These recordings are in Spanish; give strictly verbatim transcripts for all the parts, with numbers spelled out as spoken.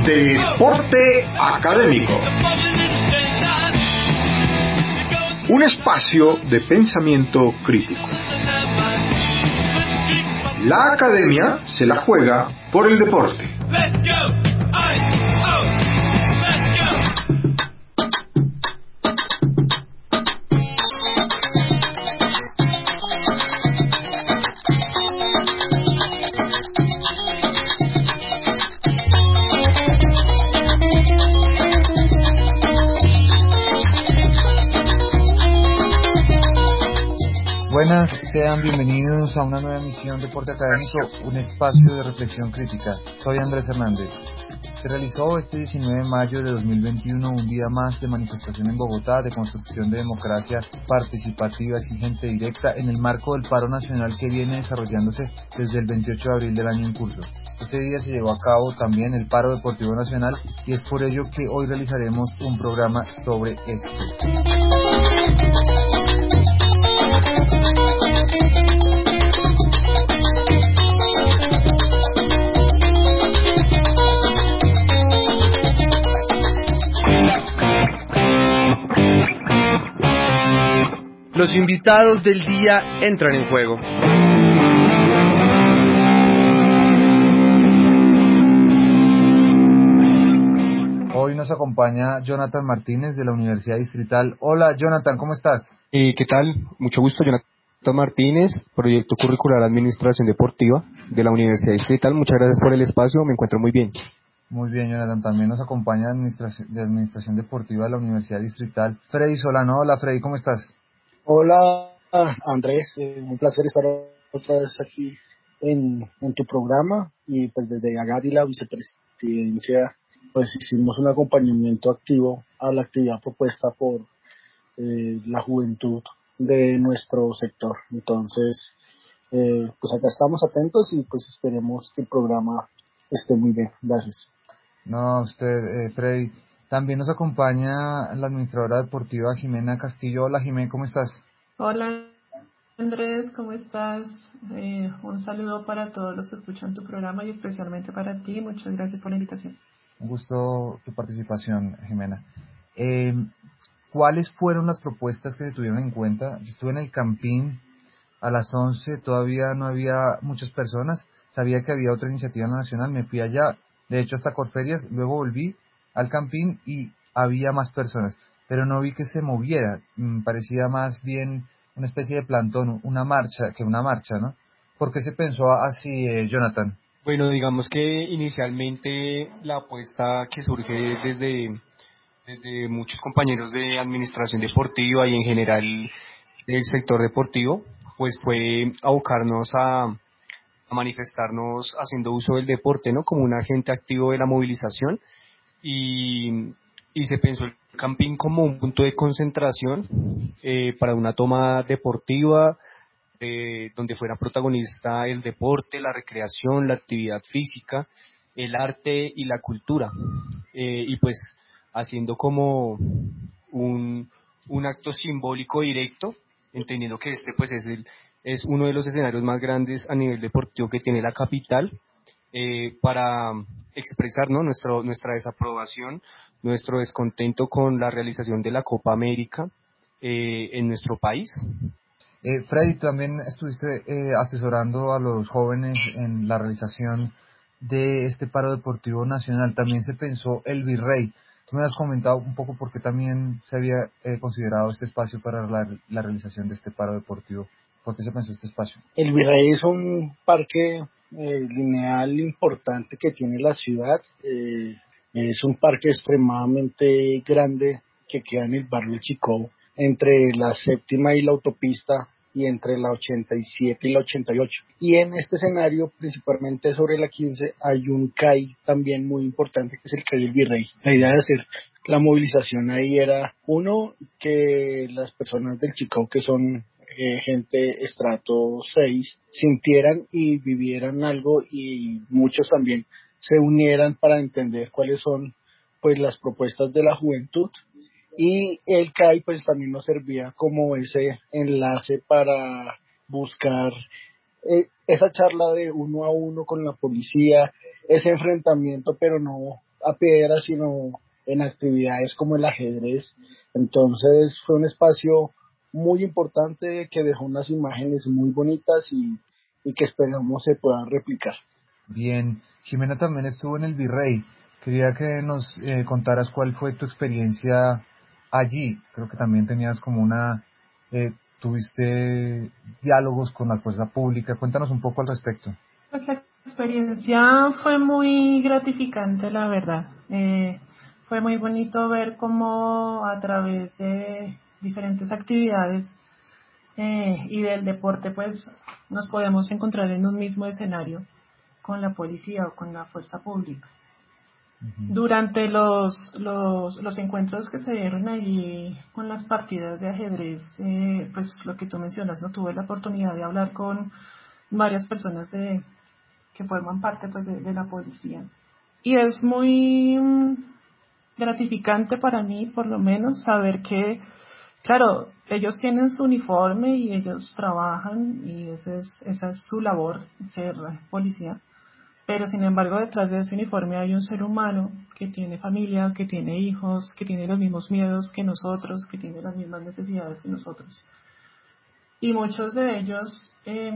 Deporte Académico. Un espacio de pensamiento crítico. La academia se la juega por el deporte. Buenas, sean bienvenidos a una nueva emisión de Deporte Académico, un espacio de reflexión crítica. Soy Andrés Hernández. Se realizó este diecinueve de mayo de dos mil veintiuno un día más de manifestación en Bogotá de construcción de democracia participativa, exigente, directa, en el marco del paro nacional que viene desarrollándose desde el veintiocho de abril del año en curso. Este día se llevó a cabo también el paro deportivo nacional y es por ello que hoy realizaremos un programa sobre esto. Los invitados del día entran en juego. Hoy nos acompaña Jonathan Martínez de la Universidad Distrital. Hola Jonathan, ¿cómo estás? Eh, ¿Qué tal? Mucho gusto, Jonathan Martínez, Proyecto Curricular Administración Deportiva de la Universidad Distrital. Muchas gracias por el espacio, me encuentro muy bien. Muy bien, Jonathan. También nos acompaña de Administración, de Administración Deportiva de la Universidad Distrital, Freddy Solano. Hola Freddy, ¿cómo estás? Hola Andrés, eh, un placer estar otra vez aquí en, en tu programa y pues desde Agadi, la vicepresidencia, pues hicimos un acompañamiento activo a la actividad propuesta por eh, la juventud de nuestro sector. Entonces, eh, pues acá estamos atentos y pues esperemos que el programa esté muy bien. Gracias. No, usted, eh, Freddy. También nos acompaña la administradora deportiva Jimena Castillo. Hola Jimena, ¿cómo estás? Hola Andrés, ¿cómo estás? Eh, un saludo para todos los que escuchan tu programa y especialmente para ti. Muchas gracias por la invitación. Un gusto tu participación, Jimena. Eh, ¿Cuáles fueron las propuestas que se tuvieron en cuenta? Yo estuve en el Campín a las once, todavía no había muchas personas. Sabía que había otra iniciativa nacional, me fui allá, de hecho hasta Corferias, luego volví al Campín y había más personas, pero no vi que se moviera, mm, parecía más bien una especie de plantón, una marcha, que una marcha, ¿no? ¿Por qué se pensó así, eh, Jonathan? Bueno, digamos que inicialmente la apuesta que surge desde, desde muchos compañeros de administración deportiva y en general del sector deportivo, pues fue abocarnos a, a manifestarnos haciendo uso del deporte, ¿no? Como un agente activo de la movilización. Y, y se pensó el camping como un punto de concentración eh, para una toma deportiva eh, donde fuera protagonista el deporte, la recreación, la actividad física, el arte y la cultura, eh, y pues haciendo como un, un acto simbólico directo, entendiendo que este pues es, el, es uno de los escenarios más grandes a nivel deportivo que tiene la capital, eh, para expresar, ¿no? Nuestro, nuestra desaprobación, nuestro descontento con la realización de la Copa América eh, en nuestro país. Eh, Freddy, también estuviste eh, asesorando a los jóvenes en la realización de este paro deportivo nacional. También se pensó el Virrey. Tú me has comentado un poco por qué también se había eh, considerado este espacio para la, la realización de este paro deportivo. ¿Por qué se pensó este espacio? El Virrey es un parque eh, lineal importante que tiene la ciudad. Eh, es un parque extremadamente grande que queda en el barrio El Chicó, entre la séptima y la autopista y entre la ochenta y siete y la ochenta y ocho. Y en este escenario, principalmente sobre la quince, hay un C A I también muy importante que es el C A I El Virrey. La idea de hacer la movilización ahí era, uno, que las personas del Chicó, que son Eh, gente estrato seis, sintieran y vivieran algo y muchos también se unieran para entender cuáles son pues las propuestas de la juventud, y el C A I pues también nos servía como ese enlace para buscar eh, esa charla de uno a uno con la policía, ese enfrentamiento pero no a piedra, sino en actividades como el ajedrez. Entonces fue un espacio muy importante que dejó unas imágenes muy bonitas y, y que esperamos se puedan replicar. Bien, Jimena también estuvo en el Virrey. Quería que nos eh, contaras cuál fue tu experiencia allí. Creo que también tenías como una, eh, tuviste diálogos con la fuerza pública. Cuéntanos un poco al respecto. Pues la experiencia fue muy gratificante, la verdad. Eh, fue muy bonito ver cómo a través de diferentes actividades eh, y del deporte, pues nos podemos encontrar en un mismo escenario con la policía o con la fuerza pública. Uh-huh. Durante los, los, los encuentros que se dieron allí con las partidas de ajedrez, eh, pues lo que tú mencionas, no tuve la oportunidad de hablar con varias personas de, que forman parte pues de, de la policía. Y es muy mm, gratificante para mí, por lo menos, saber que, claro, ellos tienen su uniforme y ellos trabajan y ese es, esa es su labor, ser policía. Pero sin embargo, detrás de ese uniforme hay un ser humano que tiene familia, que tiene hijos, que tiene los mismos miedos que nosotros, que tiene las mismas necesidades que nosotros. Y muchos de ellos, eh,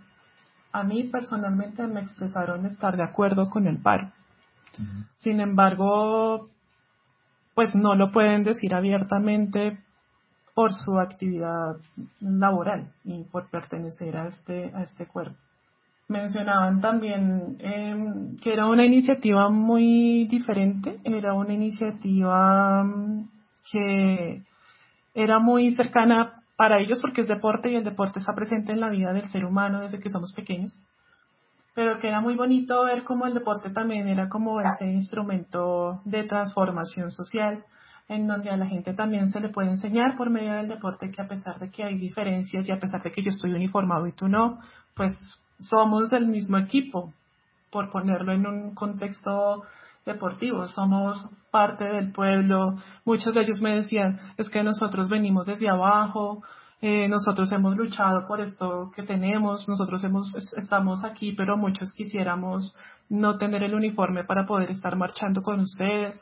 a mí personalmente me expresaron estar de acuerdo con el paro. Uh-huh. Sin embargo, pues no lo pueden decir abiertamente por su actividad laboral y por pertenecer a este, a este cuerpo. Mencionaban también eh, que era una iniciativa muy diferente, era una iniciativa um, que era muy cercana para ellos porque es deporte y el deporte está presente en la vida del ser humano desde que somos pequeños, pero que era muy bonito ver cómo el deporte también era como ese instrumento de transformación social, en donde a la gente también se le puede enseñar por medio del deporte que a pesar de que hay diferencias y a pesar de que yo estoy uniformado y tú no, pues somos del mismo equipo, por ponerlo en un contexto deportivo, somos parte del pueblo. Muchos de ellos me decían, es que nosotros venimos desde abajo, eh, nosotros hemos luchado por esto que tenemos, nosotros hemos estamos aquí, pero muchos quisiéramos no tener el uniforme para poder estar marchando con ustedes.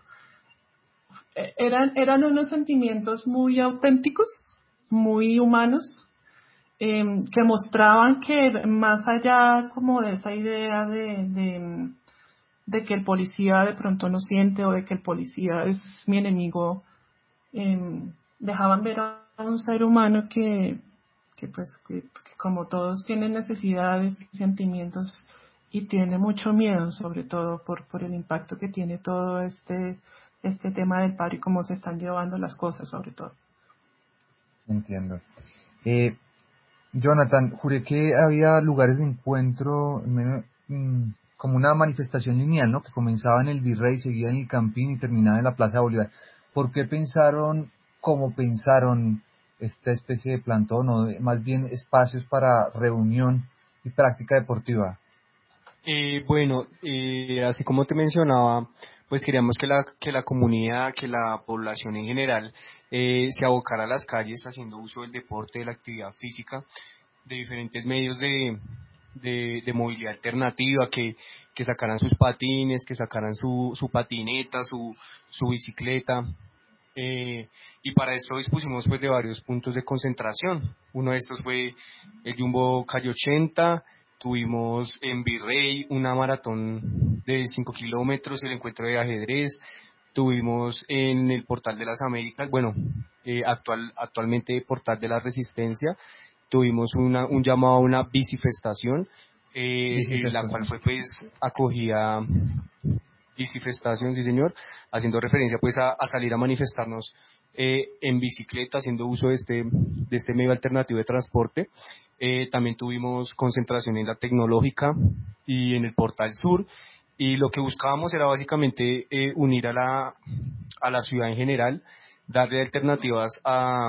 Eran, eran unos sentimientos muy auténticos, muy humanos, eh, que mostraban que más allá como de esa idea de, de, de que el policía de pronto no siente o de que el policía es mi enemigo, eh, dejaban ver a un ser humano que, que pues que, que como todos tienen necesidades y sentimientos y tiene mucho miedo, sobre todo por, por el impacto que tiene todo este, este tema del paro y cómo se están llevando las cosas, sobre todo. Entiendo. Eh, Jonathan, juré que había lugares de encuentro, mmm, como una manifestación lineal, ¿no? Que comenzaba en el Virrey, seguía en el Campín y terminaba en la Plaza Bolívar. ¿Por qué pensaron, como pensaron, esta especie de plantón o de, más bien espacios para reunión y práctica deportiva? Eh, bueno, eh, así como te mencionaba, pues queríamos que la que la comunidad, que la población en general eh, se abocara a las calles haciendo uso del deporte, de la actividad física, de diferentes medios de, de, de movilidad alternativa, que, que sacaran sus patines, que sacaran su, su patineta, su, su bicicleta. Eh, y para esto dispusimos pues de varios puntos de concentración. Uno de estos fue el Jumbo Calle ochenta, tuvimos en Virrey una maratón de cinco kilómetros, el encuentro de ajedrez, tuvimos en el Portal de las Américas, bueno, eh, actual, actualmente Portal de la Resistencia, tuvimos una, un llamado a una bicifestación, eh, eh, la cual fue pues acogida, bicifestación, sí señor, haciendo referencia pues a, a salir a manifestarnos eh, en bicicleta, haciendo uso de este, de este medio alternativo de transporte. Eh, también tuvimos concentración en la Tecnológica y en el Portal Sur, y lo que buscábamos era básicamente eh, unir a la, a la ciudad en general, darle alternativas a,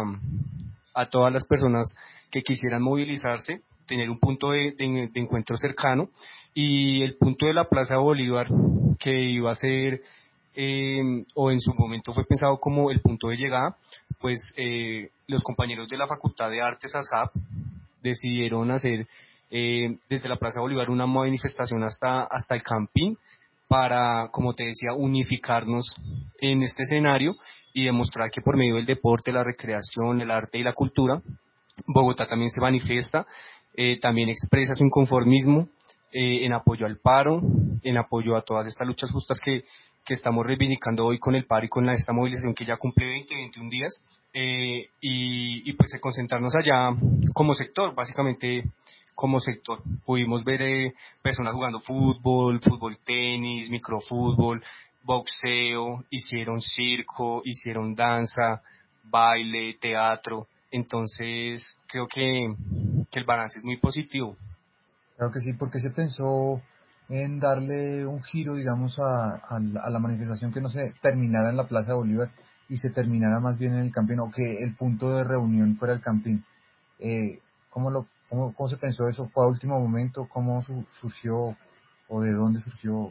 a todas las personas que quisieran movilizarse, tener un punto de, de, de encuentro cercano, y el punto de la Plaza Bolívar, que iba a ser, eh, o en su momento fue pensado como el punto de llegada, pues eh, los compañeros de la Facultad de Artes A S A P decidieron hacer eh, desde la Plaza Bolívar una manifestación hasta, hasta el Campín, para, como te decía, unificarnos en este escenario y demostrar que por medio del deporte, la recreación, el arte y la cultura, Bogotá también se manifiesta, eh, también expresa su inconformismo eh, en apoyo al paro, en apoyo a todas estas luchas justas que, que estamos reivindicando hoy con el paro y con la, esta movilización que ya cumple veinte, veintiún días, eh, y, y pues de concentrarnos allá como sector, básicamente como sector. Pudimos ver eh, personas jugando fútbol, fútbol tenis, microfútbol, boxeo, hicieron circo, hicieron danza, baile, teatro. Entonces creo que, que el balance es muy positivo. Claro que sí, porque se pensó en darle un giro, digamos, a, a, la, a la manifestación, que no se terminara en la Plaza de Bolívar y se terminara más bien en el Campín, o que el punto de reunión fuera el Campín. Eh, ¿cómo, lo, cómo, ¿Cómo se pensó eso? ¿Fue a último momento? ¿Cómo su, surgió o de dónde surgió?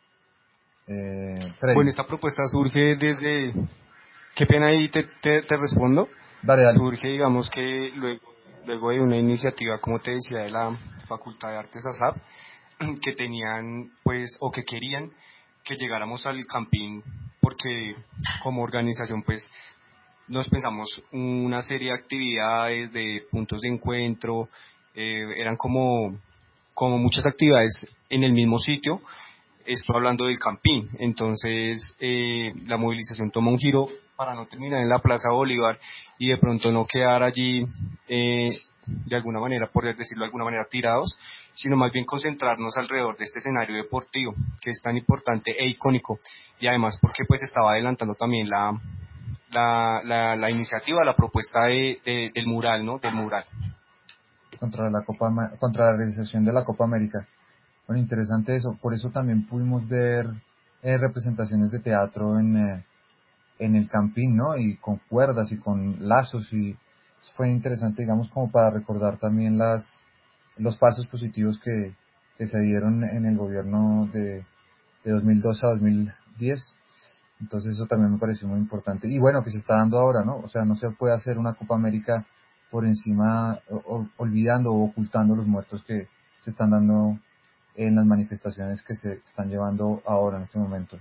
Eh, Bueno, Freddy. esta propuesta surge desde, qué pena ahí te, te, te respondo, Dale, dale. surge digamos que luego, luego de una iniciativa, como te decía, de la Facultad de Artes ASAP, que tenían pues o que querían que llegáramos al Campín, porque como organización pues nos pensamos una serie de actividades, de puntos de encuentro, eh, eran como, como muchas actividades en el mismo sitio. Estoy hablando del Campín. Entonces eh, la movilización toma un giro para no terminar en la Plaza Bolívar y de pronto no quedar allí eh, de alguna manera, por decirlo de alguna manera, tirados, sino más bien concentrarnos alrededor de este escenario deportivo que es tan importante e icónico, y además porque pues estaba adelantando también la la, la, la iniciativa, la propuesta de, de, del mural, ¿no? Del mural. Contra la Copa, contra la realización de la Copa América. Bueno, interesante eso. Por eso también pudimos ver eh, representaciones de teatro en, eh, en el Campín, ¿no? Y con cuerdas y con lazos, y fue interesante, digamos, como para recordar también las los pasos positivos que, que se dieron en el gobierno de, de dos mil doce a dos mil diez. Entonces eso también me pareció muy importante. Y bueno, que se está dando ahora, ¿no? O sea, no se puede hacer una Copa América por encima, o, o, olvidando o ocultando los muertos que se están dando en las manifestaciones que se están llevando ahora en este momento.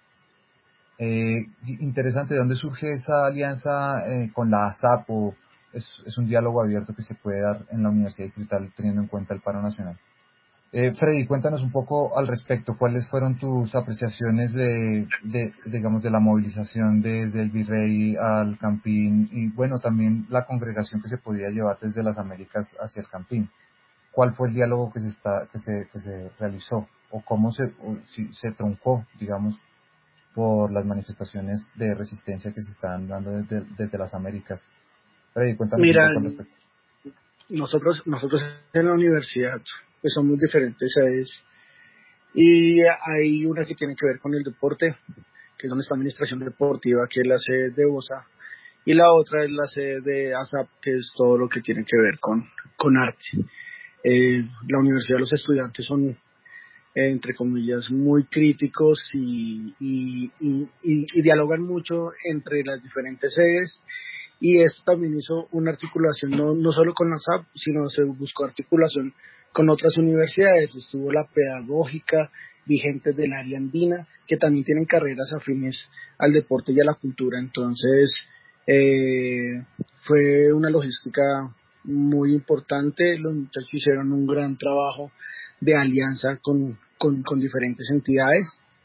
Eh, interesante, ¿de dónde surge esa alianza eh, con la ASAP? ¿O es, es un diálogo abierto que se puede dar en la Universidad Distrital teniendo en cuenta el paro nacional? Eh, Freddy, cuéntanos un poco al respecto. ¿Cuáles fueron tus apreciaciones de, de, digamos, de la movilización desde el Virrey al Campín y, bueno, también la congregación que se podía llevar desde las Américas hacia el Campín? ¿Cuál fue el diálogo que se está, que se, que se realizó? ¿O cómo se, o si se truncó, digamos, por las manifestaciones de resistencia que se están dando desde, desde las Américas? Freddy, cuéntanos un Mira, poco al respecto. nosotros, nosotros en la universidad pues somos diferentes sedes y hay una que tiene que ver con el deporte, que es donde está Administración Deportiva, que es la sede de OSA, y la otra es la sede de ASAP, que es todo lo que tiene que ver con, con arte. Eh, la universidad, los estudiantes son, eh, entre comillas, muy críticos y, y, y, y, y dialogan mucho entre las diferentes sedes, y esto también hizo una articulación no, no solo con la ASAP, sino se buscó articulación con otras universidades. Estuvo la pedagógica, vigentes del área andina, que también tienen carreras afines al deporte y a la cultura. Entonces eh, fue una logística muy importante. Los muchachos hicieron un gran trabajo de alianza con, con, con diferentes entidades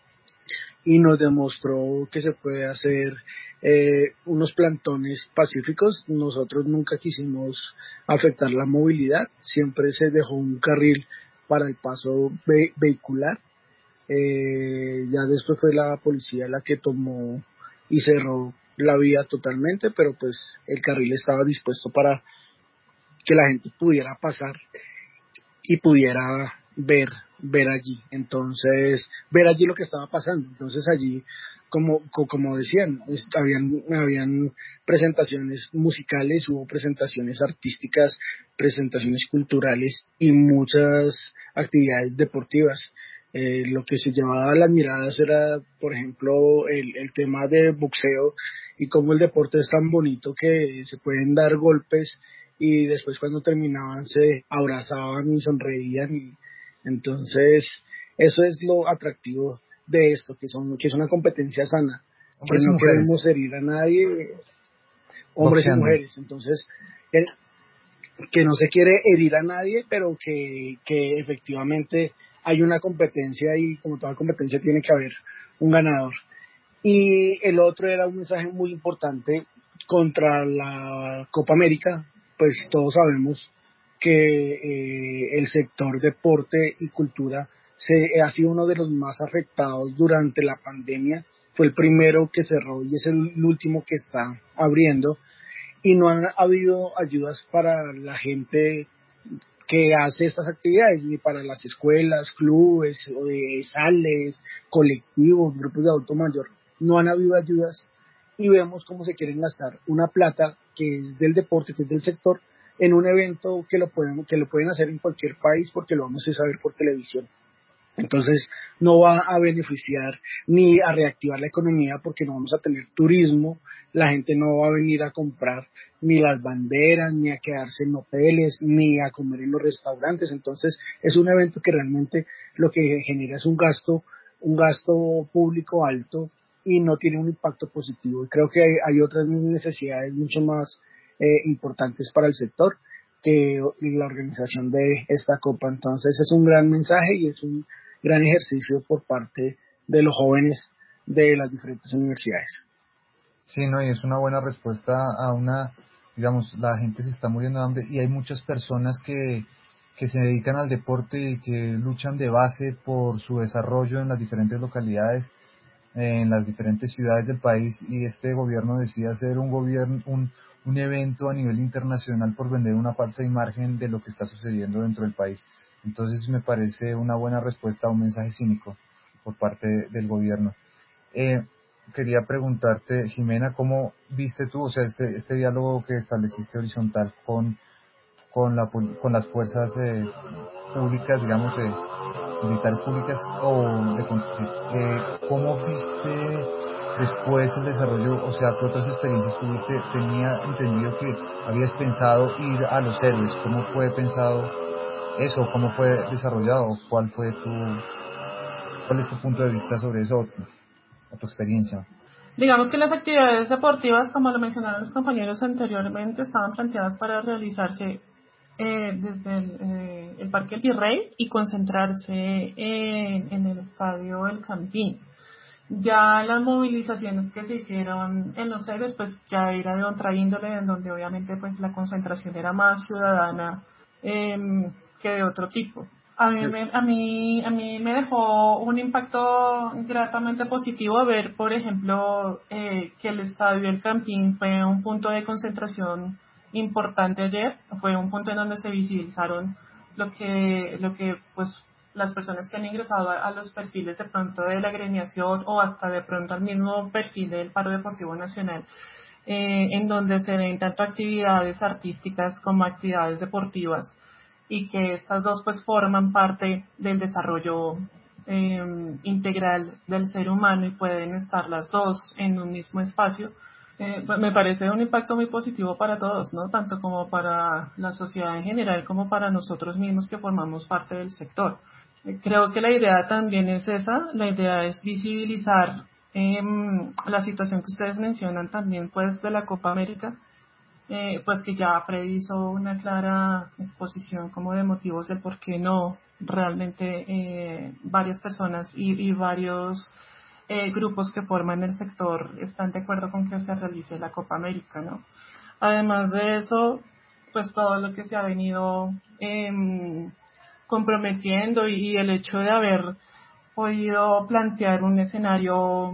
y nos demostró que se puede hacer eh, unos plantones pacíficos. Nosotros nunca quisimos afectar la movilidad, siempre se dejó un carril para el paso ve- vehicular. Eh, ya después fue la policía la que tomó y cerró la vía totalmente, pero pues el carril estaba dispuesto para que la gente pudiera pasar y pudiera ver ver allí, entonces ver allí lo que estaba pasando. Entonces allí, como como decían, habían habían presentaciones musicales, hubo presentaciones artísticas, presentaciones culturales y muchas actividades deportivas. Eh, lo que se llevaba a las miradas era, por ejemplo, el, el tema de boxeo y cómo el deporte es tan bonito que se pueden dar golpes y después cuando terminaban se abrazaban y sonreían, y entonces eso es lo atractivo de esto, que son que es una competencia sana, Hombres que y no mujeres. queremos herir a nadie, hombres Boxeando. y mujeres. Entonces, el, que no se quiere herir a nadie, pero que, que efectivamente hay una competencia y como toda competencia tiene que haber un ganador. Y el otro era un mensaje muy importante contra la Copa América, pues todos sabemos que eh, el sector deporte y cultura se, ha sido uno de los más afectados durante la pandemia, fue el primero que cerró y es el último que está abriendo, y no han habido ayudas para la gente que hace estas actividades, ni para las escuelas, clubes, o de sales, colectivos, grupos de adulto mayor, no han habido ayudas y vemos cómo se quieren gastar una plata que es del deporte, que es del sector, en un evento que lo pueden, que lo pueden hacer en cualquier país porque lo vamos a saber por televisión. Entonces no va a beneficiar ni a reactivar la economía porque no vamos a tener turismo, la gente no va a venir a comprar ni las banderas, ni a quedarse en hoteles, ni a comer en los restaurantes. Entonces es un evento que realmente lo que genera es un gasto, un gasto público alto y no tiene un impacto positivo. Y creo que hay, hay otras necesidades mucho más eh, importantes para el sector que la organización de esta copa. Entonces es un gran mensaje y es un gran ejercicio por parte de los jóvenes de las diferentes universidades. Sí, no, y es una buena respuesta a una, digamos, la gente se está muriendo de hambre y hay muchas personas que, que se dedican al deporte y que luchan de base por su desarrollo en las diferentes localidades, eh, en las diferentes ciudades del país, y este gobierno decide hacer un gobierno, un, un evento a nivel internacional por vender una falsa imagen de lo que está sucediendo dentro del país. Entonces me parece una buena respuesta a un mensaje cínico por parte del gobierno. Eh, quería preguntarte, Jimena, ¿cómo viste tú, o sea, este, este diálogo que estableciste horizontal con, con, la, con las fuerzas eh, públicas, digamos, eh, militares públicas, o de, eh, ¿cómo viste después el desarrollo, o sea, qué otras experiencias tuviste? Tenía entendido que habías pensado ir a los héroes, ¿cómo fue pensado eso? ¿Cómo fue desarrollado? ¿Cuál fue tu, cuál es tu punto de vista sobre eso, o tu, o tu experiencia? Digamos que las actividades deportivas, como lo mencionaron los compañeros anteriormente, estaban planteadas para realizarse eh, desde el, eh, el Parque El Virrey y concentrarse en, en el Estadio El Campín. Ya las movilizaciones que se hicieron en los héroes, pues ya era de otra índole, en donde obviamente pues la concentración era más ciudadana eh, que de otro tipo. A mí, Sí. me, a, mí, a mí me dejó un impacto gratamente positivo ver, por ejemplo, eh, que el Estadio El Campín fue un punto de concentración importante ayer, fue un punto en donde se visibilizaron lo que, lo que pues las personas que han ingresado a, a los perfiles de pronto de la agremiación o hasta de pronto al mismo perfil del Paro Deportivo Nacional, eh, en donde se ven tanto actividades artísticas como actividades deportivas, y que estas dos pues forman parte del desarrollo eh, integral del ser humano y pueden estar las dos en un mismo espacio. Eh, pues me parece un impacto muy positivo para todos, ¿no? Tanto como para la sociedad en general como para nosotros mismos que formamos parte del sector. Eh, creo que la idea también es esa, la idea es visibilizar eh, la situación que ustedes mencionan también pues de la Copa América, eh, pues que ya Freddy hizo una clara exposición como de motivos de por qué no realmente eh, varias personas y, y varios eh, grupos que forman el sector están de acuerdo con que se realice la Copa América, ¿no? Además de eso, pues todo lo que se ha venido eh, comprometiendo y, y el hecho de haber podido plantear un escenario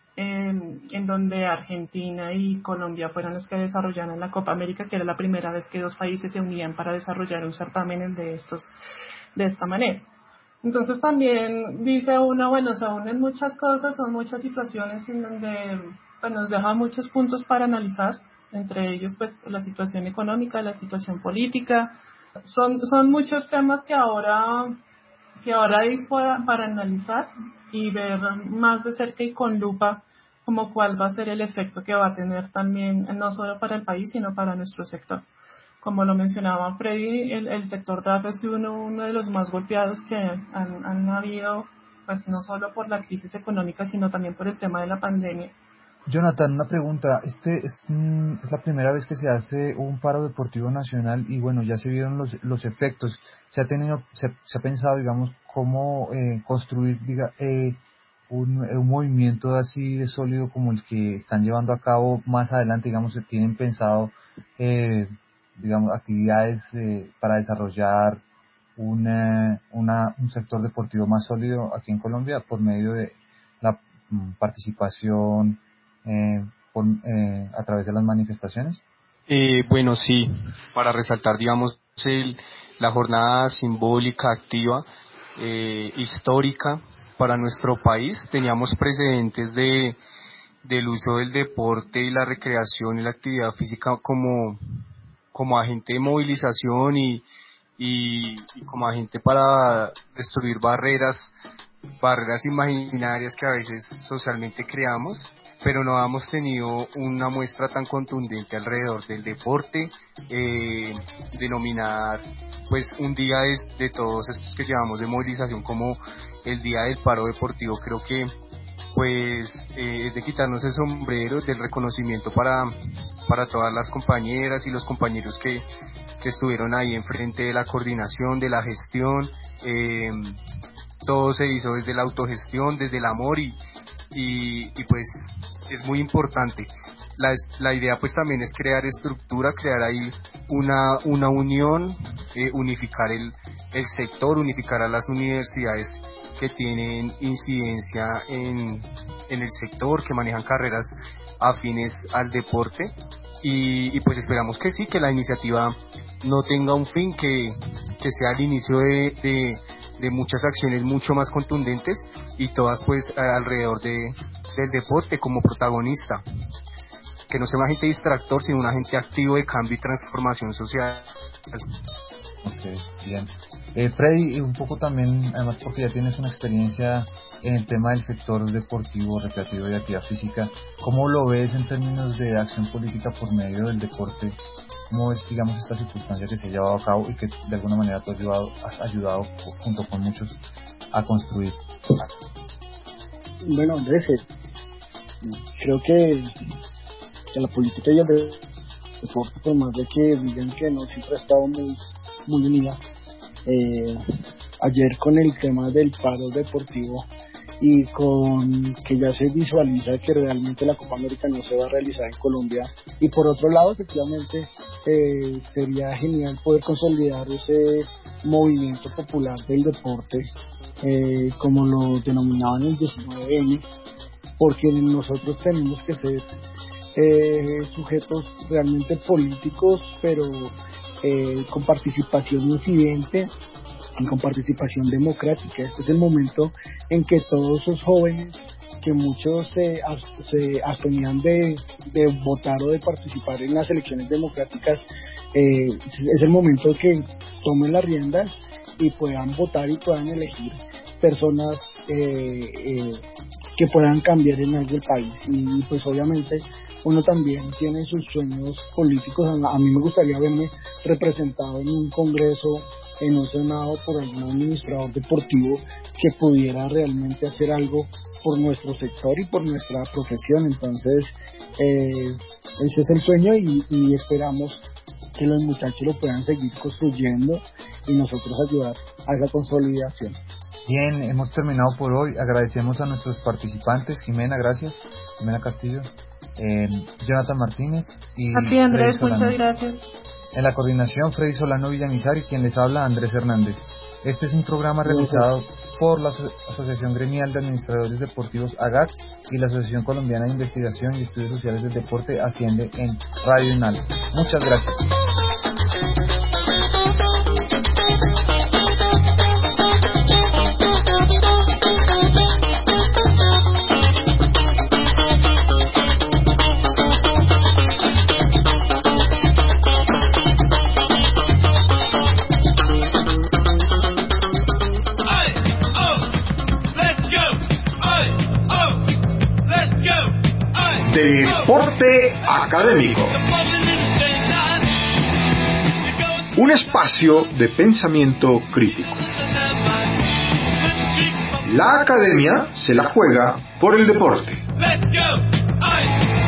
en, en donde Argentina y Colombia fueran los que desarrollaran la Copa América, que era la primera vez que dos países se unían para desarrollar un certamen de estos de esta manera. Entonces también dice uno, bueno, se unen muchas cosas, son muchas situaciones en donde pues, nos deja muchos puntos para analizar, entre ellos pues la situación económica, la situación política, son, son muchos temas que ahora que ahora hay para, para analizar y ver más de cerca y con lupa como cuál va a ser el efecto que va a tener también, no solo para el país, sino para nuestro sector. Como lo mencionaba Freddy, el, el sector D A F es uno, uno de los más golpeados que han, han habido pues no solo por la crisis económica, sino también por el tema de la pandemia. Jonathan, una pregunta. Este es, mm, es la primera vez que se hace un paro deportivo nacional y bueno, ya se vieron los, los efectos. Se ha tenido, se, se ha pensado, digamos, cómo eh, construir, diga, eh, un, un movimiento así de sólido como el que están llevando a cabo más adelante, digamos, se tienen pensado, eh, digamos, actividades eh, para desarrollar una, una, un sector deportivo más sólido aquí en Colombia por medio de la mm, participación eh, por, eh, a través de las manifestaciones. Eh, bueno, sí, para resaltar, digamos, el, la jornada simbólica, activa, eh, histórica para nuestro país, teníamos precedentes de del uso del deporte y la recreación y la actividad física como, como agente de movilización y, y, y como agente para destruir barreras, barreras imaginarias que a veces socialmente creamos, pero no hemos tenido una muestra tan contundente alrededor del deporte, eh, denominar pues un día de, de todos estos que llevamos de movilización como el día del paro deportivo. Creo que pues eh, es de quitarnos el sombrero del reconocimiento para, para todas las compañeras y los compañeros que, que estuvieron ahí enfrente de la coordinación, de la gestión. eh, todo se hizo desde la autogestión, desde el amor y, y, y pues es muy importante. La, la idea pues también es crear estructura, crear ahí una, una unión, eh, unificar el, el sector, unificar a las universidades que tienen incidencia en, en el sector, que manejan carreras afines al deporte y, y pues esperamos que sí, que la iniciativa no tenga un fin, que, que sea el inicio de, de, de muchas acciones mucho más contundentes y todas pues alrededor de, del deporte como protagonista, que no sea un agente distractor sino un agente activo de cambio y transformación social. Ok, bien. Eh, Freddy, un poco también, además porque ya tienes una experiencia en el tema del sector deportivo, recreativo y de actividad física, ¿cómo lo ves en términos de acción política por medio del deporte? ¿Cómo ves, digamos, esta circunstancia que se ha llevado a cabo y que de alguna manera tú has ayudado, has ayudado junto con muchos a construir? Bueno, Andrés, creo que, que la política y el deporte, por más de que digan que no, siempre ha estado muy, muy unida. Eh, ayer con el tema del paro deportivo y con que ya se visualiza que realmente la Copa América no se va a realizar en Colombia, y por otro lado efectivamente eh, sería genial poder consolidar ese movimiento popular del deporte, eh, como lo denominaban el diecinueve eme, porque nosotros tenemos que ser eh, sujetos realmente políticos, pero eh, con participación incidente y con participación democrática. Este es el momento en que todos esos jóvenes que muchos se, se abstenían de, de votar o de participar en las elecciones democráticas, eh, es el momento que tomen las riendas y puedan votar y puedan elegir personas eh, eh, que puedan cambiar en algo el país. Y pues obviamente uno también tiene sus sueños políticos. A mí me gustaría verme representado en un congreso, en un senado, por algún administrador deportivo que pudiera realmente hacer algo por nuestro sector y por nuestra profesión. Entonces eh, ese es el sueño y, y esperamos que los muchachos lo puedan seguir construyendo y nosotros ayudar a esa consolidación. Bien, hemos terminado por hoy. Agradecemos a nuestros participantes. Jimena, gracias. Jimena Castillo, eh, Jonathan Martínez y Así, Andrés, Freddy Solano. muchas gracias. En la coordinación, Freddy Solano Villamizar, y quien les habla, Andrés Hernández. Este es un programa realizado por la Aso- Asociación Gremial de Administradores Deportivos A G A C y la Asociación Colombiana de Investigación y Estudios Sociales del Deporte Asciende en Radio UNAL. Muchas gracias. Deporte Académico. Un espacio de pensamiento crítico. La academia se la juega por el deporte. Let's go. Ay.